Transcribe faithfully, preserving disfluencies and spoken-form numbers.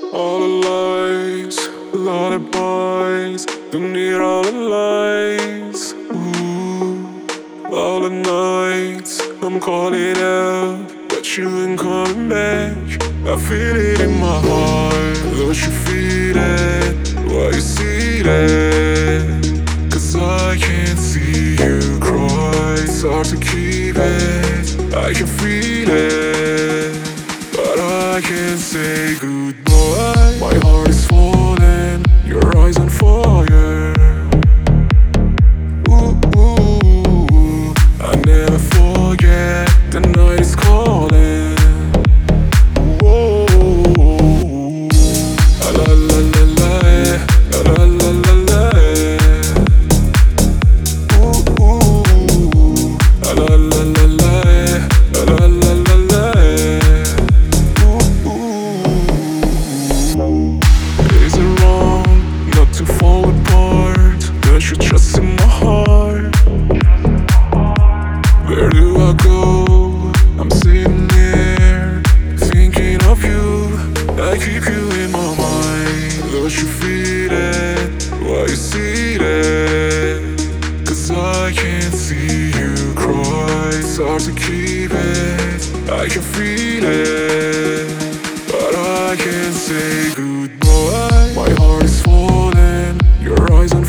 All the lies, a lot of boys don't need all the lies. Ooh, all the nights I'm calling out, but you ain't coming back. I feel it in my heart. Don't you feel it? Why you see that? Cause I can't see you cry. It's hard to keep it. I can feel it, but I can't say goodbye. My heart is falling, your eyes on fire. Ooh, ooh, ooh. I never forget, the night is calling. Whoa, la la la la, la la la la. Ooh, ooh, la la la la, la la la la. Is it wrong not to fall apart? Don't you trust in my heart? Where do I go? I'm sitting here thinking of you. I keep you in my mind. Don't you feel it? Why you see that? Cause I can't see you cry. It's hard to keep it. I can feel it, but I can't say goodbye. My heart is falling, your eyes are